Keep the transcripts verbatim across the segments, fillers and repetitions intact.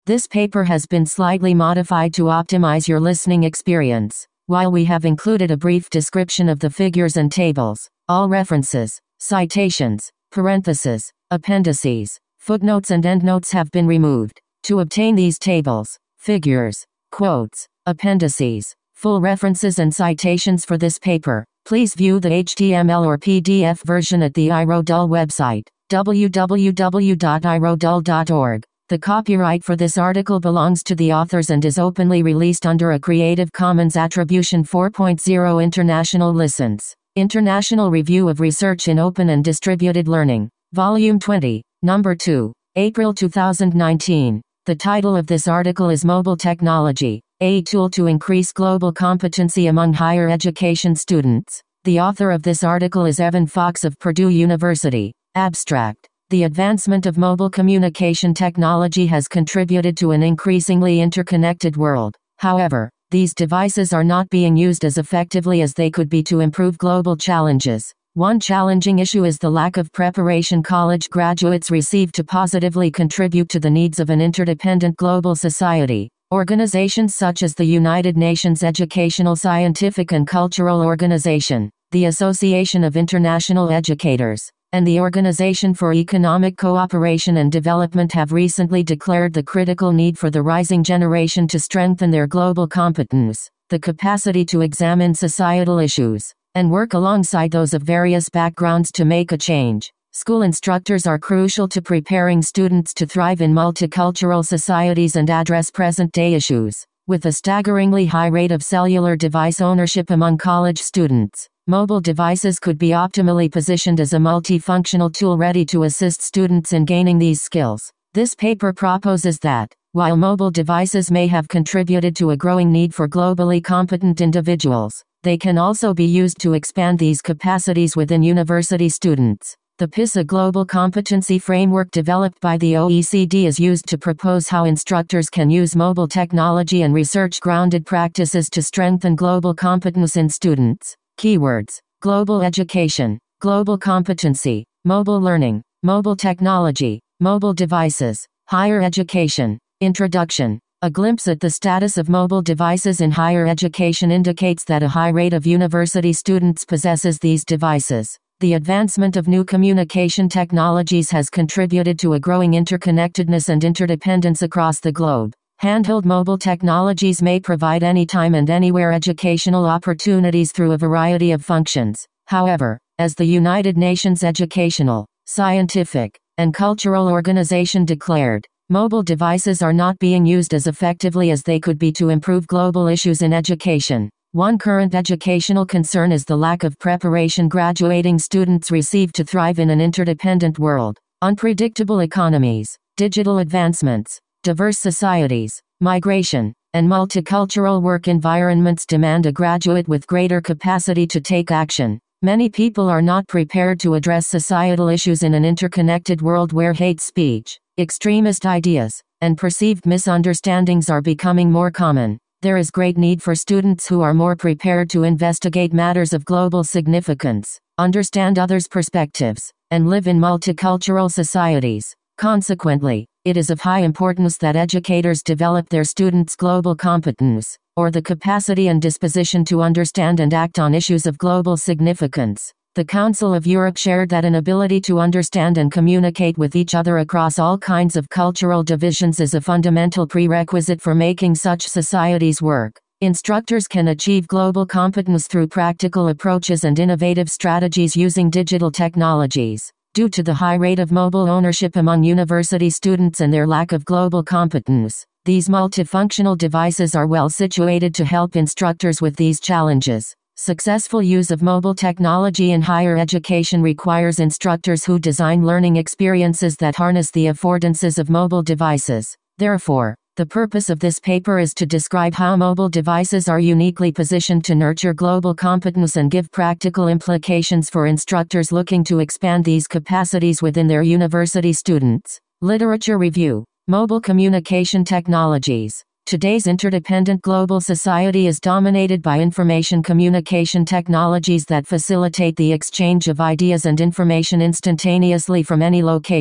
This paper has been slightly modified to optimize your listening experience. While we have included a brief description of the figures and tables, all references, citations, parentheses, appendices, footnotes and endnotes have been removed. To obtain these tables, figures, quotes, appendices, full references and citations for this paper, please view the H T M L or P D F version at the iRodul website, w w w dot i rodul dot org. The copyright for this article belongs to the authors and is openly released under a Creative Commons Attribution four point oh International License. International Review of Research in Open and Distributed Learning. Volume twenty, Number two, April two thousand nineteen. The title of this article is Mobile Technology, a Tool to Increase Global Competency Among Higher Education Students. The author of this article is Evan Fox of Purdue University. Abstract. The advancement of mobile communication technology has contributed to an increasingly interconnected world. However, these devices are not being used as effectively as they could be to improve global challenges. One challenging issue is the lack of preparation college graduates receive to positively contribute to the needs of an interdependent global society. Organizations such as the United Nations Educational, Scientific and Cultural Organization, the Association of International Educators, and the Organization for Economic Cooperation and Development have recently declared the critical need for the rising generation to strengthen their global competence, the capacity to examine societal issues, and work alongside those of various backgrounds to make a change. School instructors are crucial to preparing students to thrive in multicultural societies and address present-day issues. With a staggeringly high rate of cellular device ownership among college students, mobile devices could be optimally positioned as a multifunctional tool ready to assist students in gaining these skills. This paper proposes that, while mobile devices may have contributed to a growing need for globally competent individuals, they can also be used to expand these capacities within university students. The PISA Global Competency Framework developed by the O E C D is used to propose how instructors can use mobile technology and research-grounded practices to strengthen global competence in students. Keywords: global education, global competency, mobile learning, mobile technology, mobile devices, higher education. Introduction. A glimpse at the status of mobile devices in higher education indicates that a high rate of university students possesses these devices. The advancement of new communication technologies has contributed to a growing interconnectedness and interdependence across the globe. Handheld mobile technologies may provide anytime and anywhere educational opportunities through a variety of functions. However, as the United Nations Educational, Scientific, and Cultural Organization declared, mobile devices are not being used as effectively as they could be to improve global issues in education. One current educational concern is the lack of preparation graduating students receive to thrive in an interdependent world. Unpredictable economies, digital advancements, diverse societies, migration, and multicultural work environments demand a graduate with greater capacity to take action. Many people are not prepared to address societal issues in an interconnected world where hate speech, extremist ideas, and perceived misunderstandings are becoming more common. There is great need for students who are more prepared to investigate matters of global significance, understand others' perspectives, and live in multicultural societies. Consequently, it is of high importance that educators develop their students' global competence, or the capacity and disposition to understand and act on issues of global significance. The Council of Europe shared that an ability to understand and communicate with each other across all kinds of cultural divisions is a fundamental prerequisite for making such societies work. Instructors can achieve global competence through practical approaches and innovative strategies using digital technologies. Due to the high rate of mobile ownership among university students and their lack of global competence, these multifunctional devices are well situated to help instructors with these challenges. Successful use of mobile technology in higher education requires instructors who design learning experiences that harness the affordances of mobile devices. Therefore, the purpose of this paper is to describe how mobile devices are uniquely positioned to nurture global competence and give practical implications for instructors looking to expand these capacities within their university students. Literature review. Mobile communication technologies. Today's interdependent global society is dominated by information communication technologies that facilitate the exchange of ideas and information instantaneously from any location.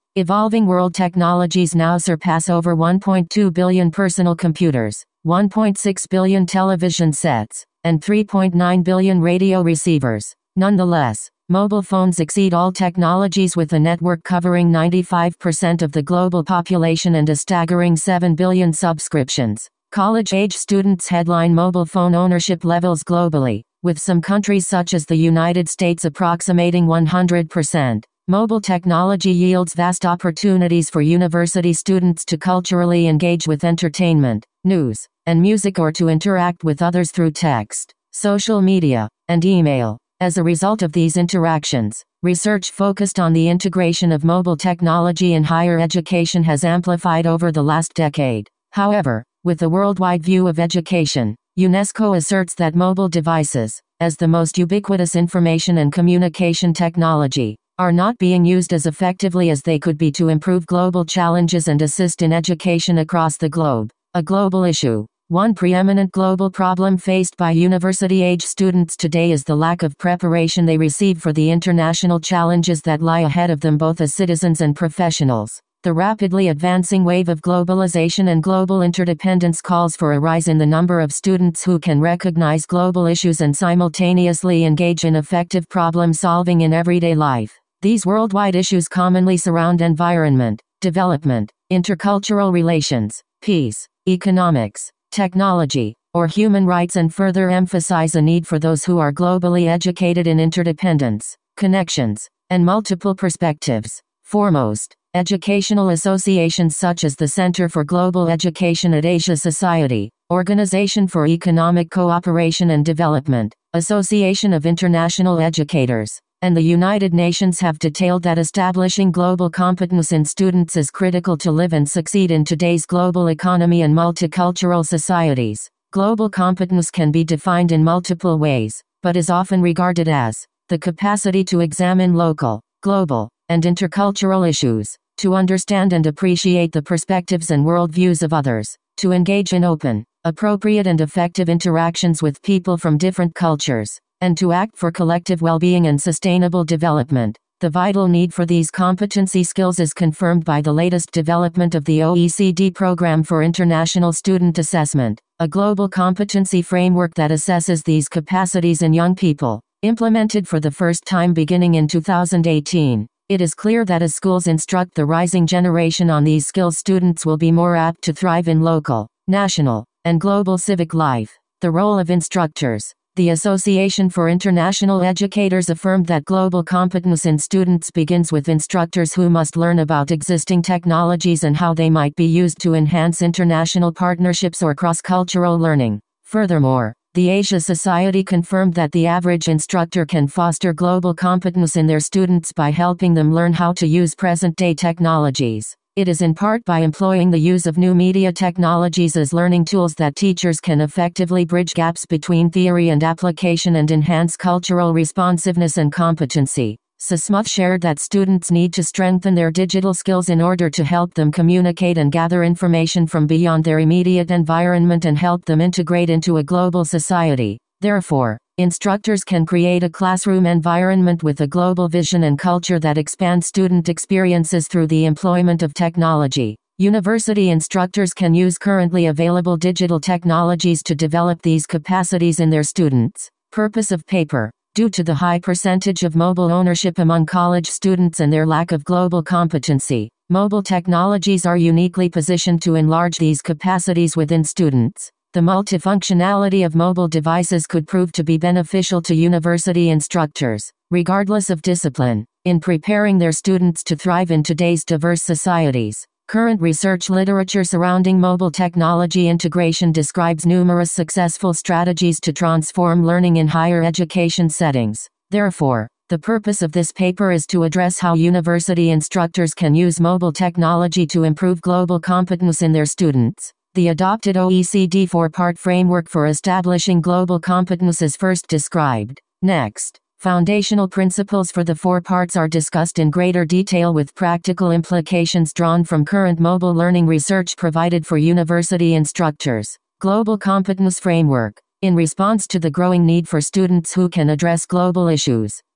Evolving world technologies now surpass over one point two billion personal computers, one point six billion television sets, and three point nine billion radio receivers. Nonetheless, mobile phones exceed all technologies with a network covering ninety-five percent of the global population and a staggering seven billion subscriptions. College-age students headline mobile phone ownership levels globally, with some countries such as the United States approximating one hundred percent. Mobile technology yields vast opportunities for university students to culturally engage with entertainment, news, and music, or to interact with others through text, social media, and email. As a result of these interactions, research focused on the integration of mobile technology in higher education has amplified over the last decade. However, with a worldwide view of education, UNESCO asserts that mobile devices, as the most ubiquitous information and communication technology, are not being used as effectively as they could be to improve global challenges and assist in education across the globe. A global issue. One preeminent global problem faced by university-age students today is the lack of preparation they receive for the international challenges that lie ahead of them both as citizens and professionals. The rapidly advancing wave of globalization and global interdependence calls for a rise in the number of students who can recognize global issues and simultaneously engage in effective problem-solving in everyday life. These worldwide issues commonly surround environment, development, intercultural relations, peace, economics, technology, or human rights, and further emphasize a need for those who are globally educated in interdependence, connections, and multiple perspectives. Foremost, educational associations such as the Center for Global Education at Asia Society, Organization for Economic Cooperation and Development, Association of International Educators, and the United Nations have detailed that establishing global competence in students is critical to live and succeed in today's global economy and multicultural societies. Global competence can be defined in multiple ways, but is often regarded as the capacity to examine local, global, and intercultural issues, to understand and appreciate the perspectives and worldviews of others, to engage in open, appropriate and effective interactions with people from different cultures, and to act for collective well-being and sustainable development. The vital need for these competency skills is confirmed by the latest development of the O E C D Program for International Student Assessment, a global competency framework that assesses these capacities in young people. Implemented for the first time beginning in two thousand eighteen, it is clear that as schools instruct the rising generation on these skills, students will be more apt to thrive in local, national, and global civic life. The role of instructors. The Association for International Educators affirmed that global competence in students begins with instructors who must learn about existing technologies and how they might be used to enhance international partnerships or cross-cultural learning. Furthermore, the Asia Society confirmed that the average instructor can foster global competence in their students by helping them learn how to use present-day technologies. It is in part by employing the use of new media technologies as learning tools that teachers can effectively bridge gaps between theory and application and enhance cultural responsiveness and competency. Sismuth shared that students need to strengthen their digital skills in order to help them communicate and gather information from beyond their immediate environment and help them integrate into a global society. Therefore, instructors can create a classroom environment with a global vision and culture that expands student experiences through the employment of technology. University instructors can use currently available digital technologies to develop these capacities in their students. Purpose of paper. Due to the high percentage of mobile ownership among college students and their lack of global competency, mobile technologies are uniquely positioned to enlarge these capacities within students. The multifunctionality of mobile devices could prove to be beneficial to university instructors, regardless of discipline, in preparing their students to thrive in today's diverse societies. Current research literature surrounding mobile technology integration describes numerous successful strategies to transform learning in higher education settings. Therefore, the purpose of this paper is to address how university instructors can use mobile technology to improve global competence in their students. The adopted O E C D four-part framework for establishing global competence is first described. Next, foundational principles for the four parts are discussed in greater detail with practical implications drawn from current mobile learning research provided for university instructors. Global competence framework. In response to the growing need for students who can address global issues,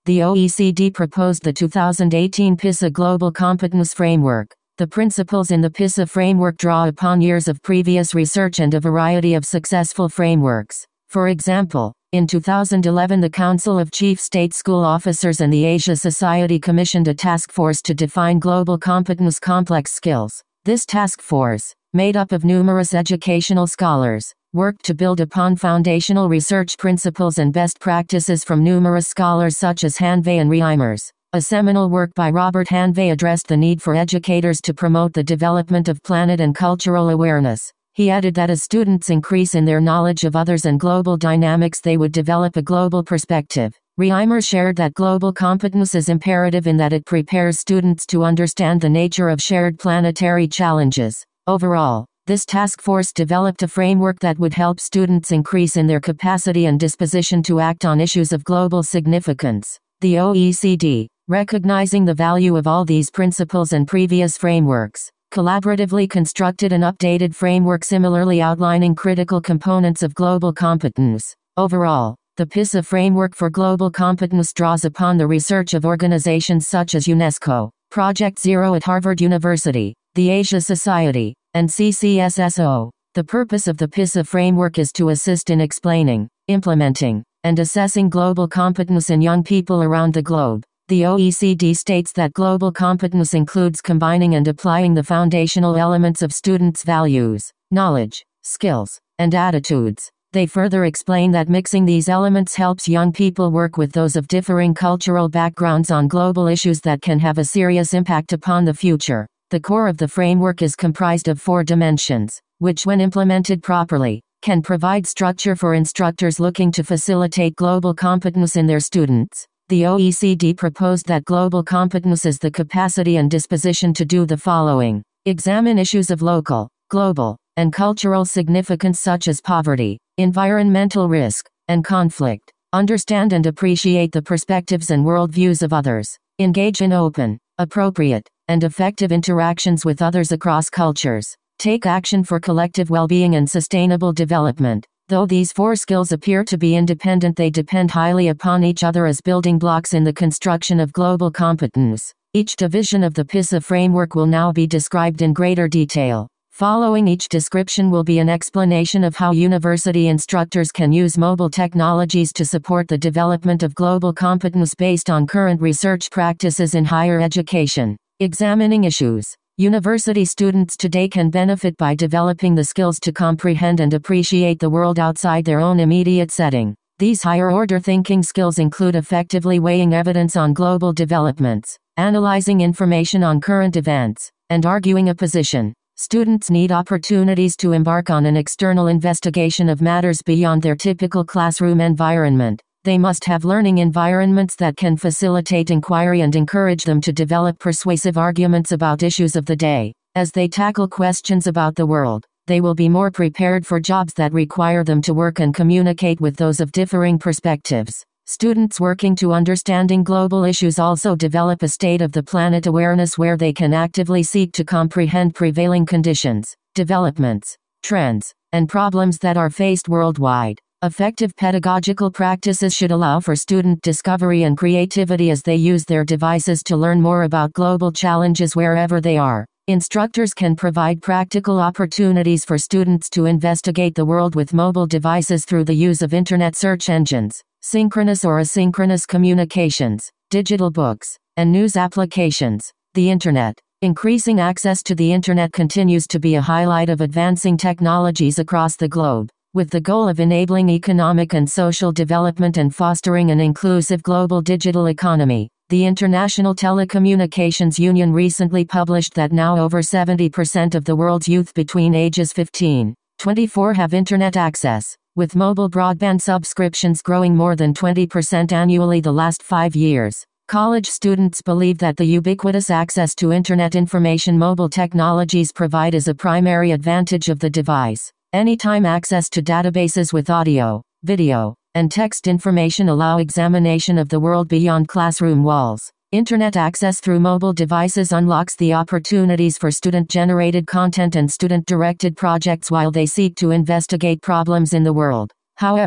The O E C D proposed the two thousand eighteen PISA Global Competence Framework. The principles in the PISA framework draw upon years of previous research and a variety of successful frameworks. For example, in two thousand eleven the Council of Chief State School Officers and the Asia Society commissioned a task force to define global competence complex skills. This task force, made up of numerous educational scholars, worked to build upon foundational research principles and best practices from numerous scholars such as Hanvey and Reimers. A seminal work by Robert Hanvey addressed the need for educators to promote the development of planet and cultural awareness. He added that as students increase in their knowledge of others and global dynamics they would develop a global perspective. Reimers shared that global competence is imperative in that it prepares students to understand the nature of shared planetary challenges. Overall, this task force developed a framework that would help students increase in their capacity and disposition to act on issues of global significance. The O E C D, recognizing the value of all these principles and previous frameworks, collaboratively constructed an updated framework similarly outlining critical components of global competence. Overall, the PISA framework for global competence draws upon the research of organizations such as UNESCO, Project Zero at Harvard University, the Asia Society, and C C S S O. The purpose of the PISA framework is to assist in explaining, implementing, and assessing global competence in young people around the globe. The O E C D states that global competence includes combining and applying the foundational elements of students' values, knowledge, skills, and attitudes. They further explain that mixing these elements helps young people work with those of differing cultural backgrounds on global issues that can have a serious impact upon the future. The core of the framework is comprised of four dimensions, which when implemented properly, can provide structure for instructors looking to facilitate global competence in their students. The O E C D proposed that global competence is the capacity and disposition to do the following: examine issues of local, global, and cultural significance such as poverty, environmental risk, and conflict. Understand and appreciate the perspectives and worldviews of others. Engage in open, appropriate, and effective interactions with others across cultures. Take action for collective well-being and sustainable development. Though these four skills appear to be independent, they depend highly upon each other as building blocks in the construction of global competence. Each division of the PISA framework will now be described in greater detail. Following each description will be an explanation of how university instructors can use mobile technologies to support the development of global competence based on current research practices in higher education. Examining issues. University students today can benefit by developing the skills to comprehend and appreciate the world outside their own immediate setting. These higher-order thinking skills include effectively weighing evidence on global developments, analyzing information on current events, and arguing a position. Students need opportunities to embark on an external investigation of matters beyond their typical classroom environment. They must have learning environments that can facilitate inquiry and encourage them to develop persuasive arguments about issues of the day. As they tackle questions about the world, they will be more prepared for jobs that require them to work and communicate with those of differing perspectives. Students working to understanding global issues also develop a state of the planet awareness where they can actively seek to comprehend prevailing conditions, developments, trends, and problems that are faced worldwide. Effective pedagogical practices should allow for student discovery and creativity as they use their devices to learn more about global challenges wherever they are. Instructors can provide practical opportunities for students to investigate the world with mobile devices through the use of internet search engines, synchronous or asynchronous communications, digital books, and news applications. The internet. Increasing access to the internet continues to be a highlight of advancing technologies across the globe. With the goal of enabling economic and social development and fostering an inclusive global digital economy, the International Telecommunications Union recently published that now over seventy percent of the world's youth between ages fifteen to twenty-four have internet access, with mobile broadband subscriptions growing more than twenty percent annually the last five years. College students believe that the ubiquitous access to internet information mobile technologies provide is a primary advantage of the device. Anytime access to databases with audio, video, and text information allow examination of the world beyond classroom walls. Internet access through mobile devices unlocks the opportunities for student-generated content and student-directed projects while they seek to investigate problems in the world. However,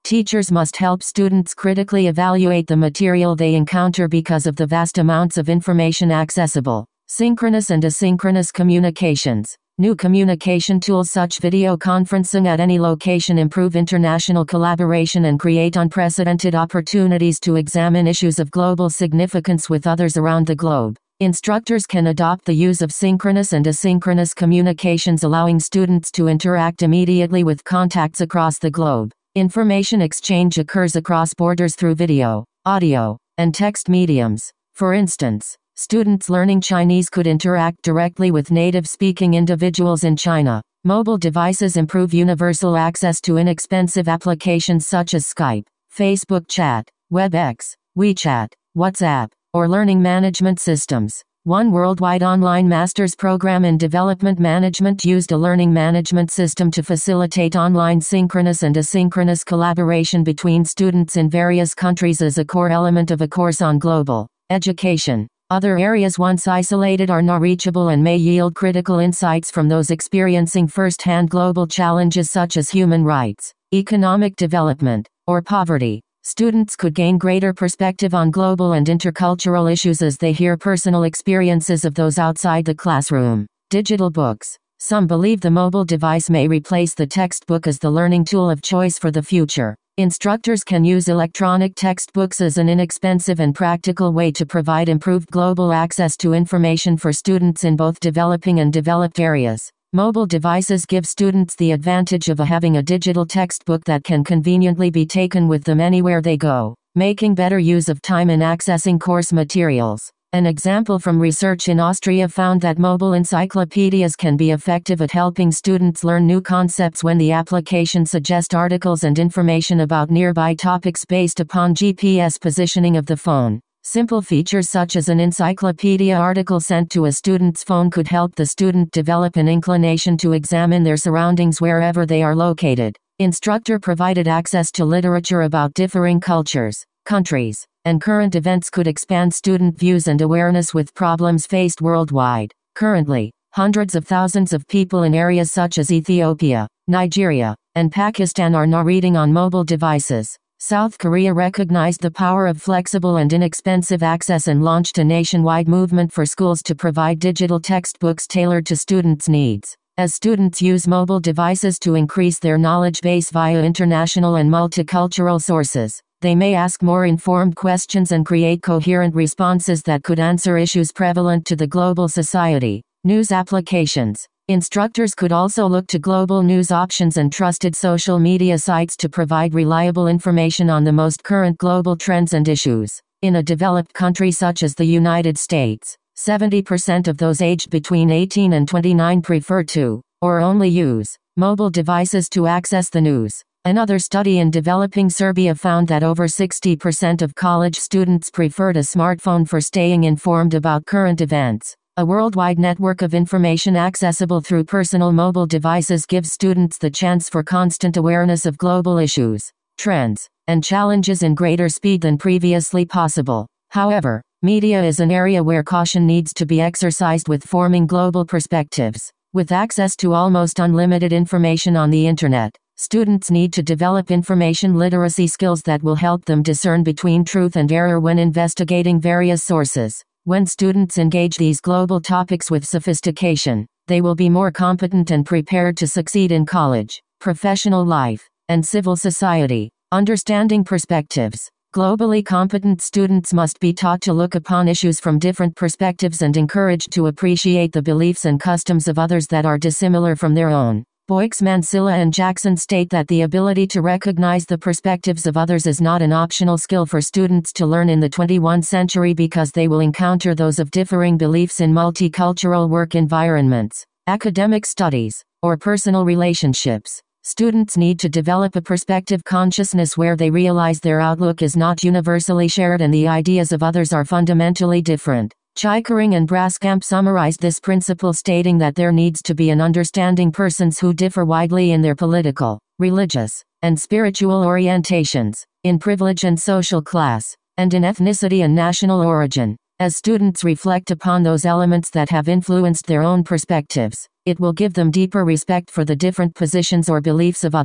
Teachers must help students critically evaluate the material they encounter because of the vast amounts of information accessible. Synchronous and asynchronous communications. New communication tools such as video conferencing at any location improve international collaboration and create unprecedented opportunities to examine issues of global significance with others around the globe. Instructors can adopt the use of synchronous and asynchronous communications, allowing students to interact immediately with contacts across the globe. Information exchange occurs across borders through video, audio, and text mediums. For instance, students learning Chinese could interact directly with native-speaking individuals in China. Mobile devices improve universal access to inexpensive applications such as Skype, Facebook Chat, WebEx, WeChat, WhatsApp, or learning management systems. One worldwide online master's program in development management used a learning management system to facilitate online synchronous and asynchronous collaboration between students in various countries as a core element of a course on global education. Other areas once isolated are now reachable and may yield critical insights from those experiencing first-hand global challenges such as human rights, economic development, or poverty. Students could gain greater perspective on global and intercultural issues as they hear personal experiences of those outside the classroom. Digital books. Some believe the mobile device may replace the textbook as the learning tool of choice for the future. Instructors can use electronic textbooks as an inexpensive and practical way to provide improved global access to information for students in both developing and developed areas. Mobile devices give students the advantage of having a digital textbook that can conveniently be taken with them anywhere they go, making better use of time in accessing course materials. An example from research in Austria found that mobile encyclopedias can be effective at helping students learn new concepts when the application suggests articles and information about nearby topics based upon G P S positioning of the phone. Simple features such as an encyclopedia article sent to a student's phone could help the student develop an inclination to examine their surroundings wherever they are located. Instructor provided access to literature about differing cultures, countries, and current events could expand student views and awareness with problems faced worldwide. Currently, hundreds of thousands of people in areas such as Ethiopia, Nigeria, and Pakistan are now reading on mobile devices. South Korea recognized the power of flexible and inexpensive access and launched a nationwide movement for schools to provide digital textbooks tailored to students' needs. As students use mobile devices to increase their knowledge base via international and multicultural sources, they may ask more informed questions and create coherent responses that could answer issues prevalent to the global society. News applications. Instructors could also look to global news options and trusted social media sites to provide reliable information on the most current global trends and issues. In a developed country such as the United States, seventy percent of those aged between eighteen and twenty-nine prefer to, or only use, mobile devices to access the news. Another study in developing Serbia found that over sixty percent of college students preferred a smartphone for staying informed about current events. A worldwide network of information accessible through personal mobile devices gives students the chance for constant awareness of global issues, trends, and challenges in greater speed than previously possible. However, media is an area where caution needs to be exercised with forming global perspectives. With access to almost unlimited information on the internet, students need to develop information literacy skills that will help them discern between truth and error when investigating various sources. When students engage these global topics with sophistication, they will be more competent and prepared to succeed in college, professional life, and civil society. Understanding perspectives. Globally competent students must be taught to look upon issues from different perspectives and encouraged to appreciate the beliefs and customs of others that are dissimilar from their own. Boyks, Mansilla and Jackson state that the ability to recognize the perspectives of others is not an optional skill for students to learn in the twenty-first century because they will encounter those of differing beliefs in multicultural work environments, academic studies, or personal relationships. Students need to develop a perspective consciousness where they realize their outlook is not universally shared and the ideas of others are fundamentally different. Chickering and Braskamp summarized this principle stating that there needs to be an understanding persons who differ widely in their political, religious, and spiritual orientations, in privilege and social class, and in ethnicity and national origin. As students reflect upon those elements that have influenced their own perspectives, it will give them deeper respect for the different positions or beliefs of others.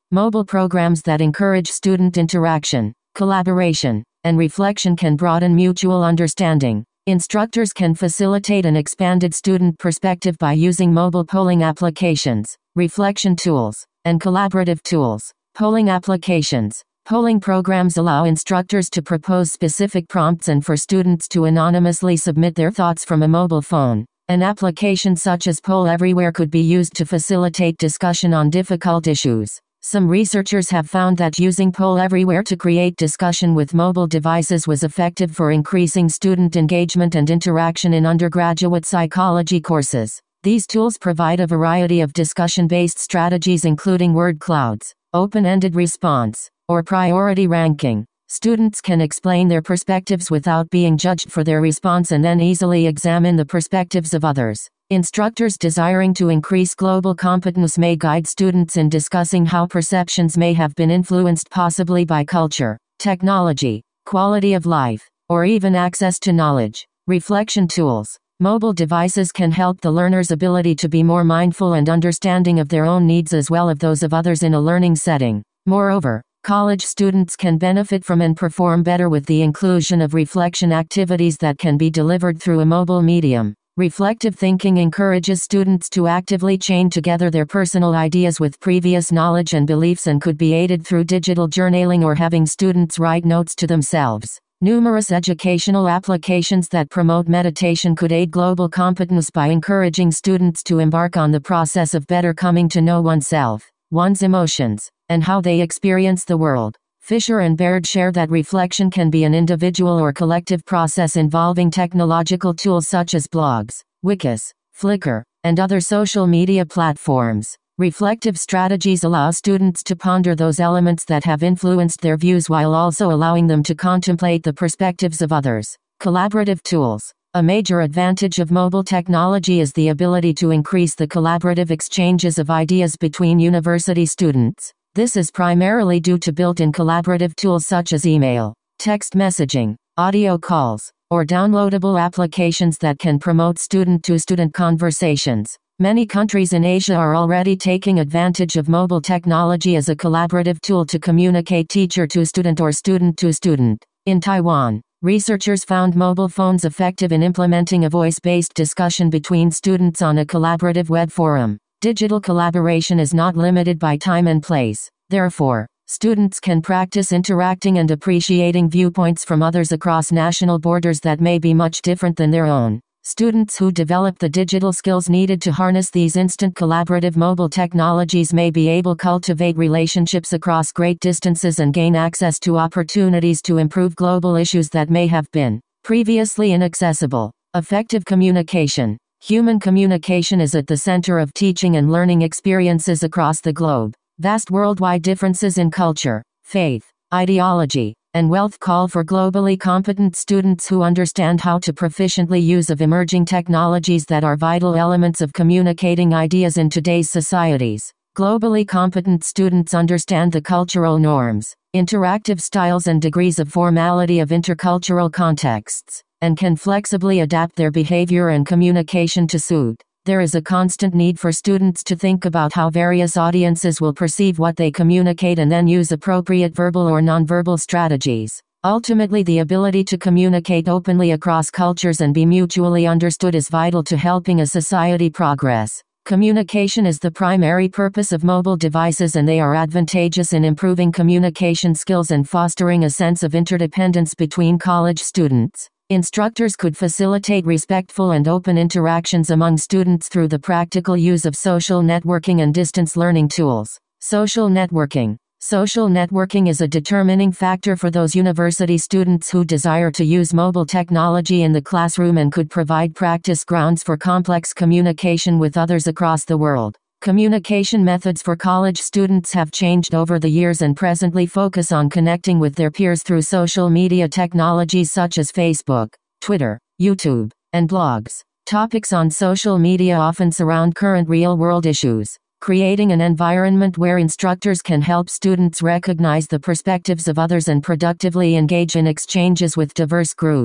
Mobile programs that encourage student interaction, collaboration, and reflection can broaden mutual understanding. Instructors can facilitate an expanded student perspective by using mobile polling applications, reflection tools, and collaborative tools. Polling applications. Polling programs allow instructors to propose specific prompts and for students to anonymously submit their thoughts from a mobile phone. An application such as Poll Everywhere could be used to facilitate discussion on difficult issues. Some researchers have found that using Poll Everywhere to create discussion with mobile devices was effective for increasing student engagement and interaction in undergraduate psychology courses. These tools provide a variety of discussion-based strategies including word clouds, open-ended response, or priority ranking. Students can explain their perspectives without being judged for their response and then easily examine the perspectives of others. Instructors desiring to increase global competence may guide students in discussing how perceptions may have been influenced possibly by culture, technology, quality of life, or even access to knowledge. Reflection tools. Mobile devices can help the learner's ability to be more mindful and understanding of their own needs as well as those of others in a learning setting. Moreover, college students can benefit from and perform better with the inclusion of reflection activities that can be delivered through a mobile medium. Reflective thinking encourages students to actively chain together their personal ideas with previous knowledge and beliefs and could be aided through digital journaling or having students write notes to themselves. Numerous educational applications that promote meditation could aid global competence by encouraging students to embark on the process of better coming to know oneself, one's emotions, and how they experience the world. Fisher and Baird share that reflection can be an individual or collective process involving technological tools such as blogs, Wikis, Flickr, and other social media platforms. Reflective strategies allow students to ponder those elements that have influenced their views while also allowing them to contemplate the perspectives of others. Collaborative tools. A major advantage of mobile technology is the ability to increase the collaborative exchanges of ideas between university students. This is primarily due to built-in collaborative tools such as email, text messaging, audio calls, or downloadable applications that can promote student-to-student conversations. Many countries in Asia are already taking advantage of mobile technology as a collaborative tool to communicate teacher-to-student or student-to-student. In Taiwan, researchers found mobile phones effective in implementing a voice-based discussion between students on a collaborative web forum. Digital collaboration is not limited by time and place. Therefore, students can practice interacting and appreciating viewpoints from others across national borders that may be much different than their own. Students who develop the digital skills needed to harness these instant collaborative mobile technologies may be able to cultivate relationships across great distances and gain access to opportunities to improve global issues that may have been previously inaccessible. Effective communication. Human communication is at the center of teaching and learning experiences across the globe. Vast worldwide differences in culture, faith, ideology, and wealth call for globally competent students who understand how to proficiently use of emerging technologies that are vital elements of communicating ideas in today's societies. Globally competent students understand the cultural norms, interactive styles and degrees of formality of intercultural contexts, and can flexibly adapt their behavior and communication to suit. There is a constant need for students to think about how various audiences will perceive what they communicate and then use appropriate verbal or nonverbal strategies. Ultimately, the ability to communicate openly across cultures and be mutually understood is vital to helping a society progress. Communication is the primary purpose of mobile devices, and they are advantageous in improving communication skills and fostering a sense of interdependence between college students. Instructors could facilitate respectful and open interactions among students through the practical use of social networking and distance learning tools. Social networking. Social networking is a determining factor for those university students who desire to use mobile technology in the classroom and could provide practice grounds for complex communication with others across the world. Communication methods for college students have changed over the years and presently focus on connecting with their peers through social media technologies such as Facebook, Twitter, YouTube, and blogs. Topics on social media often surround current real-world issues, creating an environment where instructors can help students recognize the perspectives of others and productively engage in exchanges with diverse groups.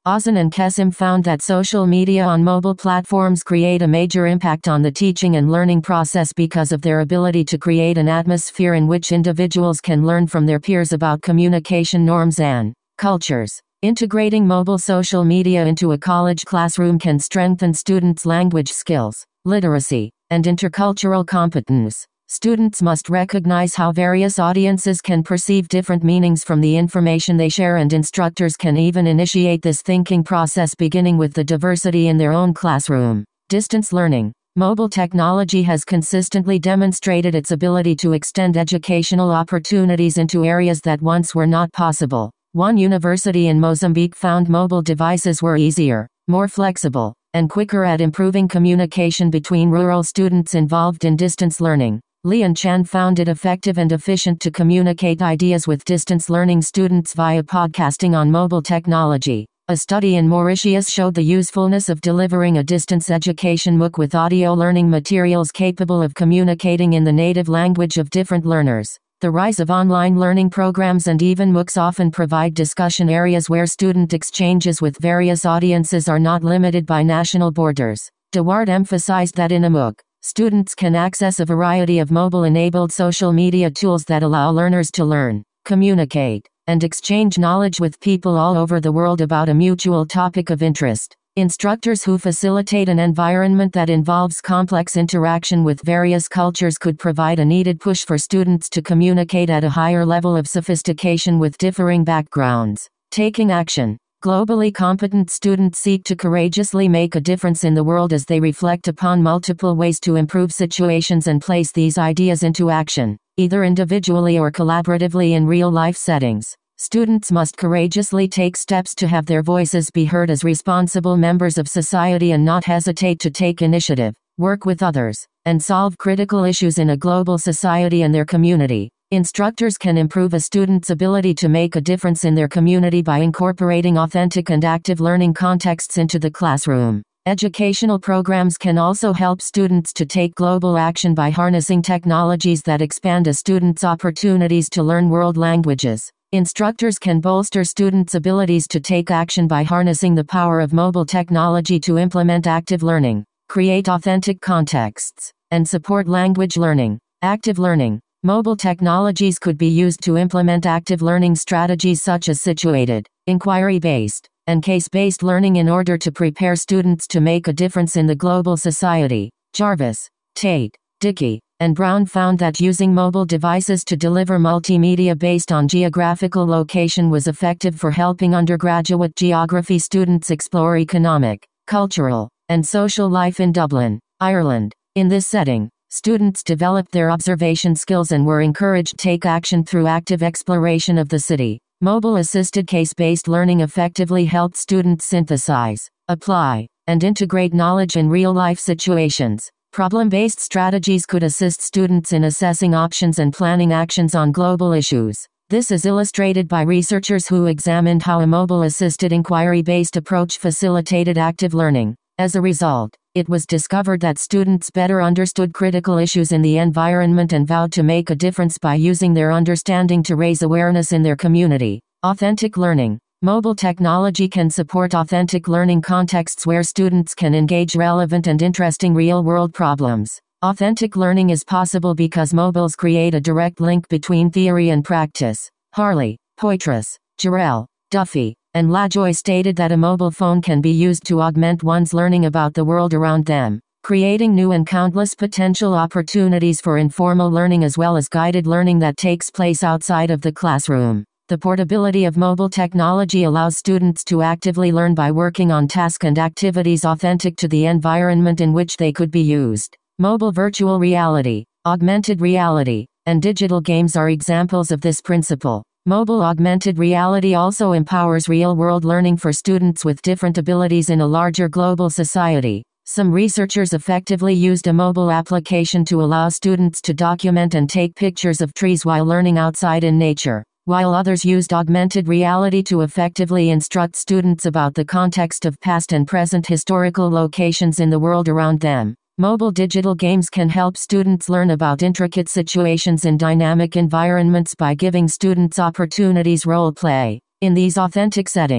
Ozan and Kesim found that social media on mobile platforms create a major impact on the teaching and learning process because of their ability to create an atmosphere in which individuals can learn from their peers about communication norms and cultures. Integrating mobile social media into a college classroom can strengthen students' language skills, literacy, and intercultural competence. Students must recognize how various audiences can perceive different meanings from the information they share, and instructors can even initiate this thinking process beginning with the diversity in their own classroom. Distance learning. Mobile technology has consistently demonstrated its ability to extend educational opportunities into areas that once were not possible. One university in Mozambique found mobile devices were easier, more flexible, and quicker at improving communication between rural students involved in distance learning. Lian Chan found it effective and efficient to communicate ideas with distance learning students via podcasting on mobile technology. A study in Mauritius showed the usefulness of delivering a distance education MOOC with audio learning materials capable of communicating in the native language of different learners. The rise of online learning programs and even MOOCs often provide discussion areas where student exchanges with various audiences are not limited by national borders. Deward emphasized that in a MOOC, students can access a variety of mobile-enabled social media tools that allow learners to learn, communicate, and exchange knowledge with people all over the world about a mutual topic of interest. Instructors who facilitate an environment that involves complex interaction with various cultures could provide a needed push for students to communicate at a higher level of sophistication with differing backgrounds. Taking action. Globally competent students seek to courageously make a difference in the world as they reflect upon multiple ways to improve situations and place these ideas into action, either individually or collaboratively in real-life settings. Students must courageously take steps to have their voices be heard as responsible members of society and not hesitate to take initiative, work with others, and solve critical issues in a global society and their community. Instructors can improve a student's ability to make a difference in their community by incorporating authentic and active learning contexts into the classroom. Educational programs can also help students to take global action by harnessing technologies that expand a student's opportunities to learn world languages. Instructors can bolster students' abilities to take action by harnessing the power of mobile technology to implement active learning, create authentic contexts, and support language learning. Active learning. Mobile technologies could be used to implement active learning strategies such as situated, inquiry-based, and case-based learning in order to prepare students to make a difference in the global society. Jarvis, Tate, Dickey, and Brown found that using mobile devices to deliver multimedia based on geographical location was effective for helping undergraduate geography students explore economic, cultural, and social life in Dublin, Ireland. In this setting, students developed their observation skills and were encouraged to take action through active exploration of the city. Mobile-assisted case-based learning effectively helped students synthesize, apply, and integrate knowledge in real-life situations. Problem-based strategies could assist students in assessing options and planning actions on global issues. This is illustrated by researchers who examined how a mobile-assisted inquiry-based approach facilitated active learning. As a result, it was discovered that students better understood critical issues in the environment and vowed to make a difference by using their understanding to raise awareness in their community. Authentic learning. Mobile technology can support authentic learning contexts where students can engage relevant and interesting real-world problems. Authentic learning is possible because mobiles create a direct link between theory and practice. Harley, Poitras, Jarrell, Duffy, and LaJoy stated that a mobile phone can be used to augment one's learning about the world around them, creating new and countless potential opportunities for informal learning as well as guided learning that takes place outside of the classroom. The portability of mobile technology allows students to actively learn by working on tasks and activities authentic to the environment in which they could be used. Mobile virtual reality, augmented reality, and digital games are examples of this principle. Mobile augmented reality also empowers real-world learning for students with different abilities in a larger global society. Some researchers effectively used a mobile application to allow students to document and take pictures of trees while learning outside in nature, while others used augmented reality to effectively instruct students about the context of past and present historical locations in the world around them. Mobile digital games can help students learn about intricate situations in dynamic environments by giving students opportunities role play. In these authentic settings,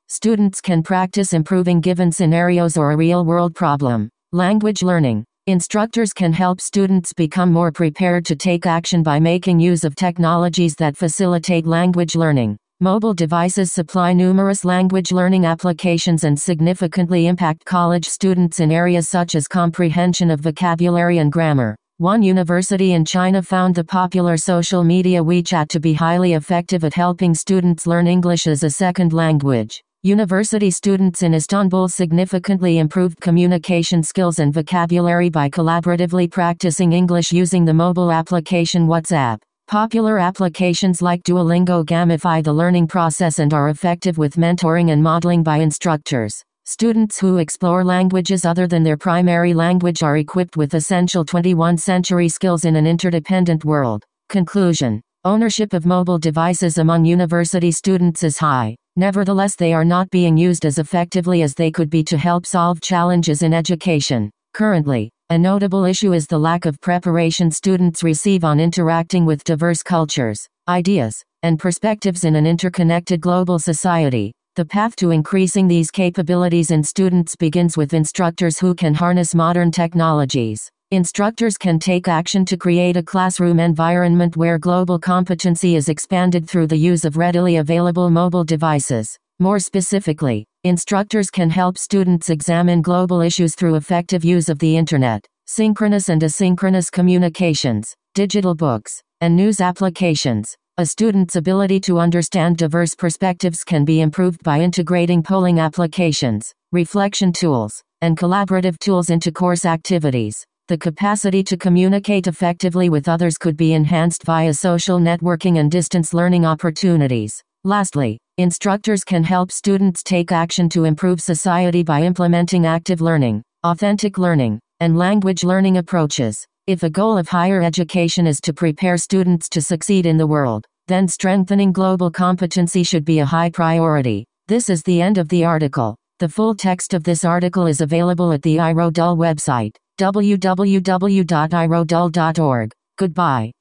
Students can practice improving given scenarios or a real-world problem. Language learning. Instructors can help students become more prepared to take action by making use of technologies that facilitate language learning. Mobile devices supply numerous language learning applications and significantly impact college students in areas such as comprehension of vocabulary and grammar. One university in China found the popular social media WeChat to be highly effective at helping students learn English as a second language. University students in Istanbul significantly improved communication skills and vocabulary by collaboratively practicing English using the mobile application WhatsApp. Popular applications like Duolingo gamify the learning process and are effective with mentoring and modeling by instructors. Students who explore languages other than their primary language are equipped with essential twenty-first century skills in an interdependent world. Conclusion. Ownership of mobile devices among university students is high. Nevertheless, they are not being used as effectively as they could be to help solve challenges in education. Currently, a notable issue is the lack of preparation students receive on interacting with diverse cultures, ideas, and perspectives in an interconnected global society. The path to increasing these capabilities in students begins with instructors who can harness modern technologies. Instructors can take action to create a classroom environment where global competency is expanded through the use of readily available mobile devices. More specifically, instructors can help students examine global issues through effective use of the Internet, synchronous and asynchronous communications, digital books, and news applications. A student's ability to understand diverse perspectives can be improved by integrating polling applications, reflection tools, and collaborative tools into course activities. The capacity to communicate effectively with others could be enhanced via social networking and distance learning opportunities. Lastly, instructors can help students take action to improve society by implementing active learning, authentic learning, and language learning approaches. If a goal of higher education is to prepare students to succeed in the world, then strengthening global competency should be a high priority. This is the end of the article. The full text of this article is available at the iRodul website, w w w dot i rodul dot org. Goodbye.